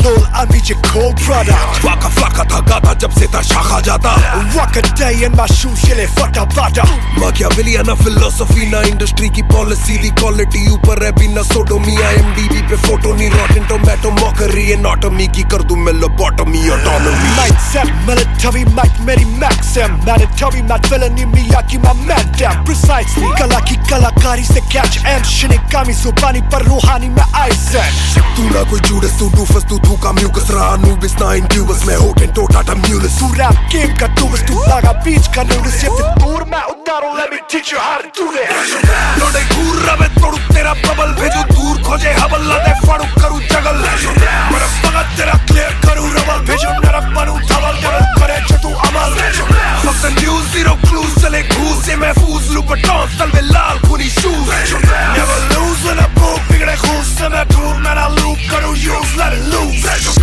lol, I need your cold product. Waka flaka था गाता जब से था शाखा जाता. Walk a day in my shoes, ये ले फटा बाटा. Machiavellian philosophy ना industry की policy दी quality ऊपर है बिना sodomy. IMDb पे photo नहीं rotten tomato mockery anatomy की कर दूं मैं lobotomy autonomy. Might set military might मेरी max है. Mandatory mad villainy Miyagi my man damn precisely. कला की कलाकारी से catch and Shinigami जुबानी पर रूहानी में Isaac. तू ना कोई Judas तू doofus तू थूका mucus रहा Anubis ना Incubus मैं Hottentot Tata Mulus. तू rap game का doofus तू लगा बीच का noodles ये फिर दूर मैं उतारूं let me teach you how to do this. Lode घूर रहा मैं तोड़ू तेरा bubble भेजू दूर खोजे हबल लादे फाड़ू करूँ जगल. मेरा पगत तेरा clear करूँ रबल भेजू नरक बनूँ थवल डबल करे जो तू अमल. Fuck the news zero clues चले घूस से महफूज लूँ बटौन तलवे लाल खूनी shoes. Never lose when I broke बिगड़े खूस से मैं दूर मैं ना loop करूँ use let it loose.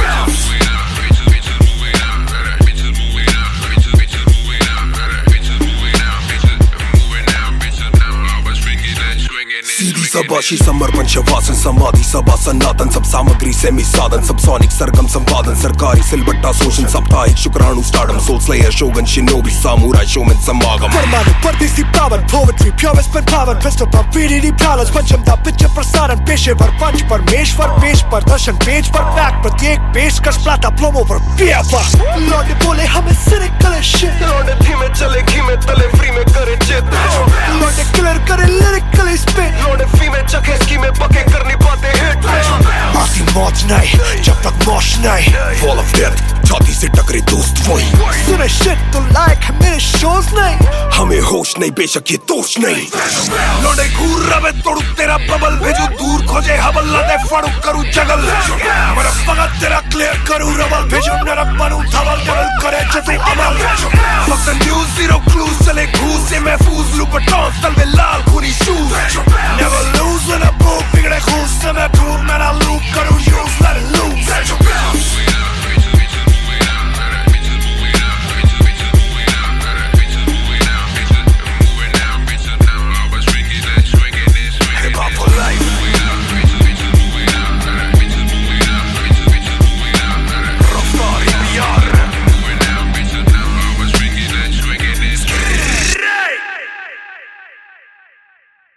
सीधी सबाशी समर्पण शवासन समाधि सभा सनातन सब सामग्री सेमी साधन सब सोनिक सरगम संपादन सरकारी सिलबट्टा शोषण साप्ताहिक शुक्राणु stardom soul slayer shogun shinobi samurai showman समागम. परमाणु परदेसी पावन poetry purest पर पावन pistol पर VDD palace पंचम दा पिक्चर प्रसारण पेशेवर पंच परमेश्वर पेश प्रदर्शन पेज पर बैक प्रत्येक पेशकश प्लाटा प्लोमो पर पेपर. लौटे बोले हमें सिरे कले shit. लौटे धीमे चले घी में तले फ्री में करे चित. लौटे क्लियर करे lyrically spit. लौटे फी में चखे स्की में पके कर नहीं पाते हिट. आती मौत नहीं जब तक मौत नहीं. Fall of death छाती से टकरे दोस्त वही. सुने shit तो लायक है मेरे shows नहीं. हमें होश नहीं बेशक ये दोष नहीं. लौटे घूर रहा मैं तोड़ू तेरा बबल भेजू दूर खोजे हबल लादे फाड़ू करूँ जगल. मेरा पगत तेरा क्लियर करूँ रबल भेजू नरक बनूँ थवल डबल करे जो तू अमल. Fuck the news zero clues चले घूस से महफूज लूँ बटौन तलवे लाल खूनी shoes.